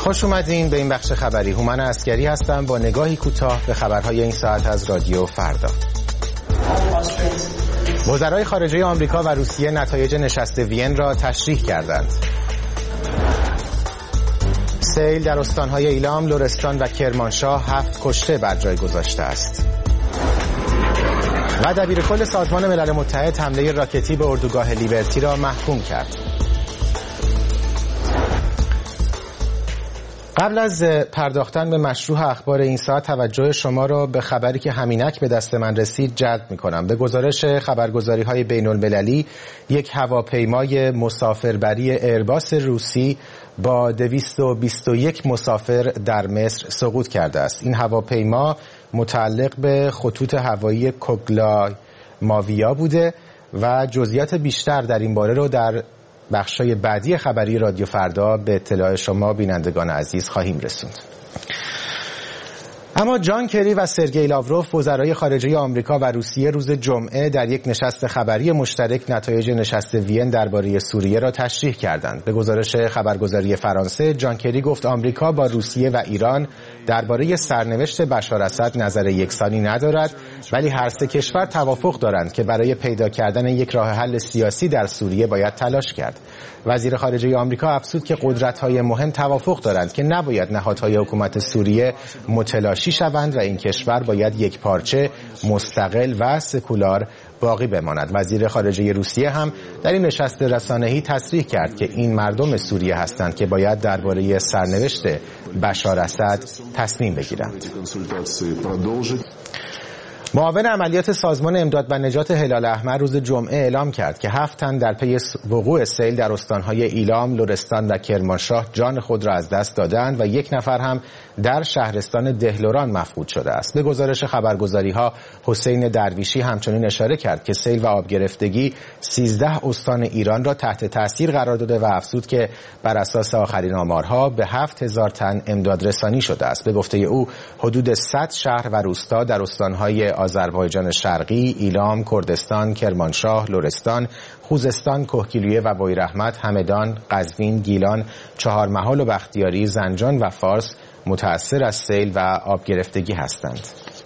خوش اومدین به این بخش خبری. هومن عسگری هستم با نگاهی کوتاه به خبرهای این ساعت از رادیو فردا. وزرای خارجه آمریکا و روسیه نتایج نشست وین را تشریح کردند. سیل در استانهای ایلام، لرستان و کرمانشاه 7 کشته بر جای گذاشته است. و دبیرکل سازمان ملل متحد حمله راکتی به اردوگاه لیبرتی را محکوم کرد. قبل از پرداختن به مشروح اخبار این ساعت توجه شما را به خبری که همینک به دست من رسید جلب می‌کنم. به گزارش خبرگزاری‌های بین‌المللی، یک هواپیمای مسافربری ایرباس روسی با 221 مسافر در مصر سقوط کرده است. این هواپیما متعلق به خطوط هوایی کوگلا ماویا بوده و جزئیات بیشتر در این باره رو در بخشای بعدی خبری رادیو فردا به اطلاع شما بینندگان عزیز خواهیم رسوند. اما جان کری و سرگئی لاوروف وزرای خارجه آمریکا و روسیه روز جمعه در یک نشست خبری مشترک نتایج نشست وین درباره سوریه را تشریح کردند. به گزارش خبرگزاری فرانسه، جان کری گفت آمریکا با روسیه و ایران درباره سرنوشت بشار اسد نظر یکسانی ندارد، ولی هر سه کشور توافق دارند که برای پیدا کردن یک راه حل سیاسی در سوریه باید تلاش کرد. وزیر خارجه آمریکا افزود که قدرت‌های مهم توافق دارند که نباید نهادهای حکومت سوریه متلاشی شوند و این کشور باید یک پارچه، مستقل و سکولار باقی بماند. وزیر خارجه روسیه هم در این نشست رسانه‌ای تصریح کرد که این مردم سوریه هستند که باید درباره سرنوشت بشار اسد تصمیم بگیرند. معاون عملیات سازمان امداد و نجات هلال احمر روز جمعه اعلام کرد که 7 تن در پی وقوع سیل در استانهای ایلام، لرستان و کرمانشاه جان خود را از دست دادند و 1 نفر هم در شهرستان دهلوران مفقود شده است. به گزارش خبرگزاری‌ها، حسین درویشی همچنین اشاره کرد که سیل و آبگرفتگی 13 استان ایران را تحت تاثیر قرار داده و افزود که بر اساس آخرین آمارها به 7000 تن امداد رسانی شده است. به گفته او حدود 100 شهر و روستا در استانهای آذربایجان شرقی، ایلام، کردستان، کرمانشاه، لرستان، خوزستان، کهگیلویه و بویراحمد، همدان، قزوین، گیلان، چهارمحال و بختیاری، زنجان و فارس متأثر از سیل و آبگرفتگی هستند.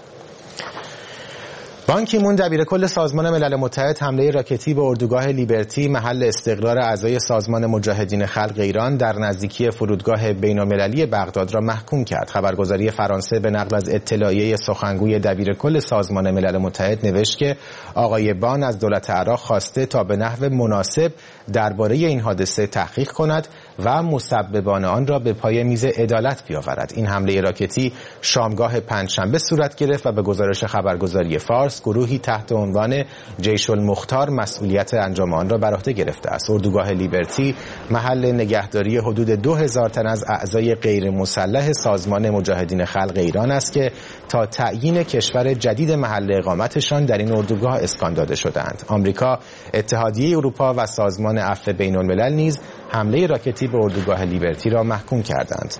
بان کی مون دبیرکل سازمان ملل متحد حمله راکتی به اردوگاه لیبرتی محل استقرار اعضای سازمان مجاهدین خلق ایران در نزدیکی فرودگاه بین‌المللی بغداد را محکوم کرد. خبرگزاری فرانسه به نقل از اطلاعیه سخنگوی دبیرکل سازمان ملل متحد نوشت که آقای بان از دولت عراق خواسته تا به نحو مناسب درباره این حادثه تحقیق کند و مسببان آن را به پای میز عدالت بیاورد. این حمله راکتی شامگاه پنجشنبه صورت گرفت و به گزارش خبرگزاری فارس گروهی تحت عنوان جیش المختار مسئولیت انجام آن را بر عهده گرفته است. اردوگاه لیبرتی محل نگهداری حدود 2000 تن از اعضای غیر مسلح سازمان مجاهدین خلق ایران است که تا تعیین کشور جدید محل اقامتشان در این اردوگاه اسکان داده شدند. آمریکا، اتحادیه اروپا و سازمان عفو بین‌الملل نیز حمله راکتی به اردوگاه لیبرتی را محکوم کردند.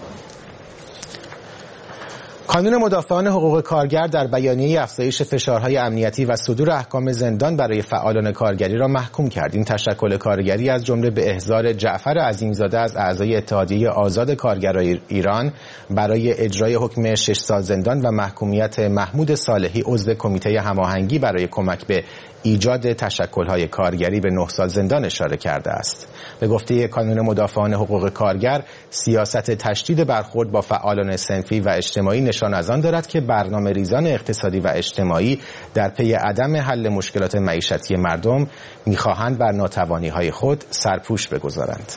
کانون مدافعان حقوق کارگر در بیانیه افزایش فشارهای امنیتی و صدور احکام زندان برای فعالان کارگری را محکوم کرد. این تشکل کارگری از جمله به احضار جعفر عظیمزاده از اعضای اتحادیه آزاد کارگرای ایران برای اجرای حکم 6 سال زندان و محکومیت محمود صالحی عضو کمیته هماهنگی برای کمک به ایجاد تشکل‌های کارگری به 9 سال زندان اشاره کرده است. به گفته کانون مدافعان حقوق کارگر، سیاست تشدید برخورد با فعالان صنفی و اجتماعی نشان از آن دارد که برنامه‌ریزان اقتصادی و اجتماعی در پی عدم حل مشکلات معیشتی مردم می‌خواهند بر ناتوانی‌های خود سرپوش بگذارند.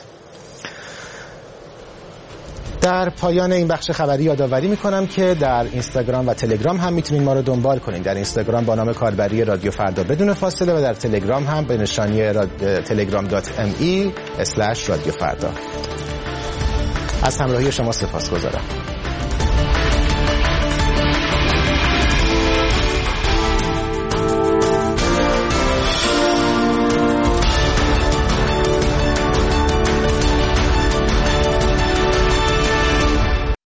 در پایان این بخش خبری یادآوری میکنم که در اینستاگرام و تلگرام هم میتونید ما رو دنبال کنید. در اینستاگرام با نام کاربری رادیو فردا بدون فاصله و در تلگرام هم به نشانی telegram.me/رادیو فردا. از همراهی شما سپاسگزارم.